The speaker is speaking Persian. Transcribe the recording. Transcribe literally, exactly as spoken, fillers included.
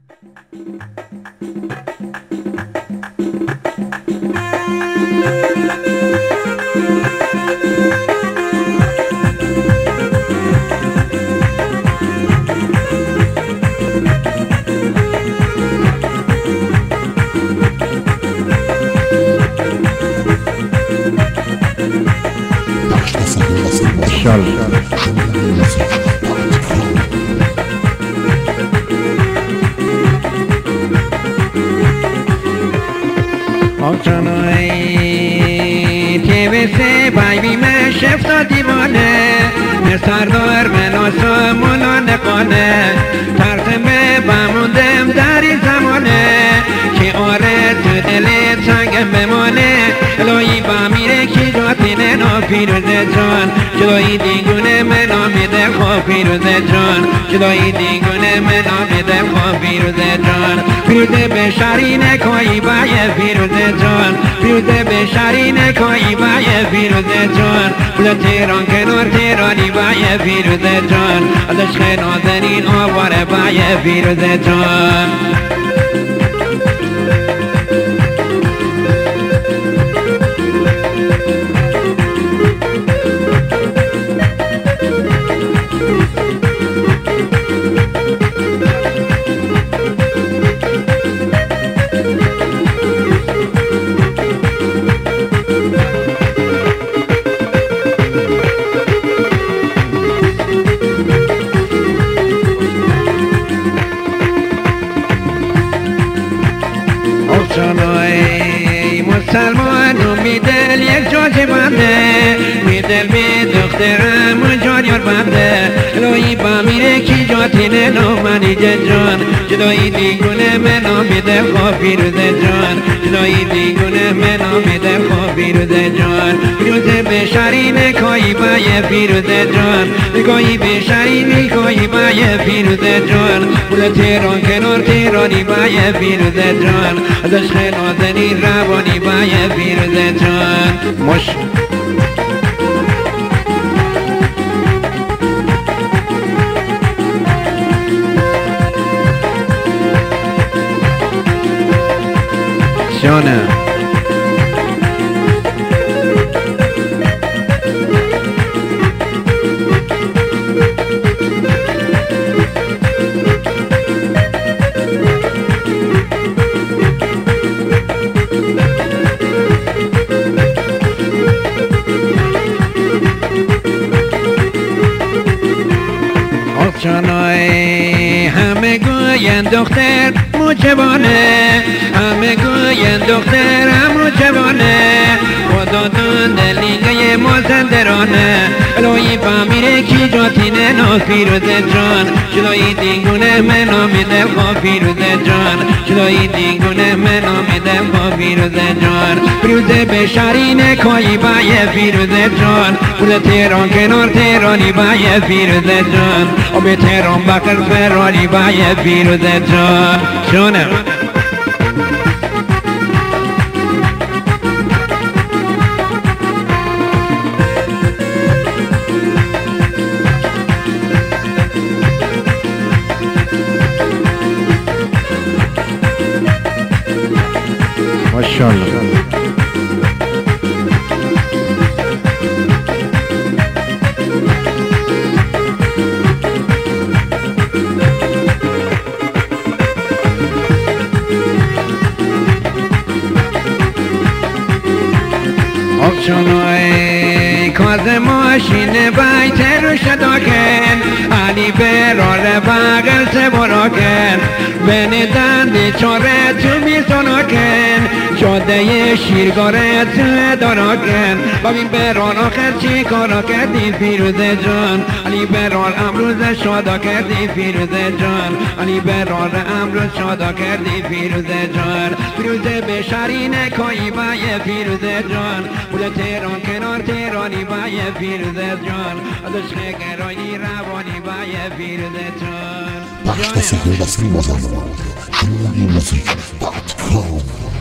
شفتا دیوانه سردار منو سامولا نکنه ترسمه بموندم در این زمانه که آره تو دلت سنگم بمانه الهی بمیره کی جاتینه نا پیروزه جان جلوی دیگونه منو میده خواه پیروزه جان جلوی دیگونه منو میده خواه پیروزه جان پیروزه به شرینه کایی بایه پیروزه جان پیروزه به شرینه کایی بایه پیروزه جان بوده تیران کنار تیرانی بایه پیروزه جان از عشق نازنین آواره بایه پیروزه جان مسلمان می دل یک جاج بنده می دل بی دخترم و جان یار بنده الهی بمیره کی جاتینه نامنی جان جدایی دیگونه منو میده خواه پیروزه جان جدایی دیگونه منو میده خواه پیروزه جان پیروزه به شرینه کایی بایه پیروزه جان نگاهی به شرینی کایی بایه پیروزه جان بوده تیران کنار تیرانی بایه پیروزه جان از عشق نازنین روانی بایه پیروزه جان مش جانم جانای همه گوین دختر موجبانه همه گوین دختر همو جوانه خدا دون دلیگه مازندرانه الهی بمیره کی جاتینه نا پیروزه جان جلوی دیگونه منو میده خواه پیروزه جان جلوی دیگونه منو میده خواه پیروزه جان پیروزه به شرینه کایی بایه پیروزه جان بوده تیران کنار تیرانی بایه پیروزه جان و به تیران بقر فرانی بایه پیروزه جان جانم ماشاءالله آبچانای کاز ماشین بیت رو شداکن علی برار بغل سه براکن بین دندی چاره تو میساناکن جاده شیرگاره تو داراکن ببین برار آخر چی کارا کردی پیروزه جان علی برار امروز شادا کردی پیروزه جان علی برار امروز شادا کردی پیروزه جان پیروزه به شرینه کایی بایه پیروزه جان بوده تیران کنار تیرانی بایه پیروزه جان از عشق گرایی روانی بایه پیروزه جان بخش تصویر دستگیر مازندران شمولی موزیک دات کام